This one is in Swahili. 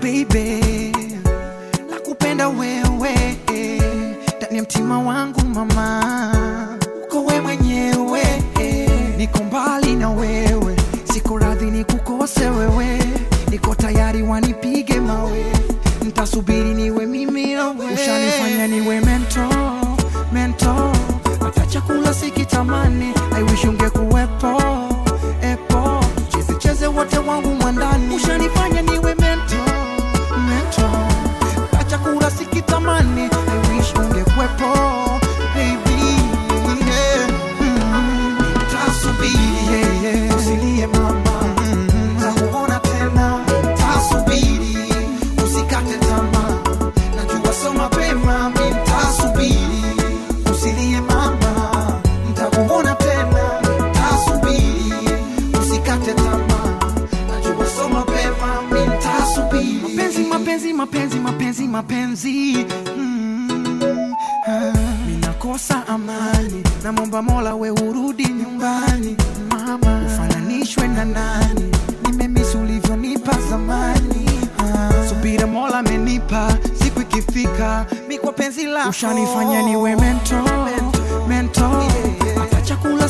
baby, nakupenda wewe, ndani ya mtima wangu mama, uko wewe mwenyewe, niko mbali na wewe, siko radhi nikukose wewe, niko tayari wanipige mawe, nitasubiri niwe mimi na wewe, ushanifanya niwe mentor, hata chakula sikitamani, I wish ungekuwepo, cheze wote wangu mwandani, ushanifanya niwe mentor, hata chakula sikitamani, I wish ungekuwepo, baby, tasubiri, usilie mama, nitakuona tena, tasubiri, usikate tamaa, najua so mapema, nitasubiri, usilie mama, nitakuona tena, tasubiri, usikate tamaa, najua so mapema, nitasubiri. Mapenzi minakosa amani, namomba Mola we urudi nyumbani mama, ufananishwe na nani, nimemisi ulivyonipa zamani, subira Mola amenipa, siku ikifika mi kwa penzi lako, ushanifanya niwe mentor, hata chakula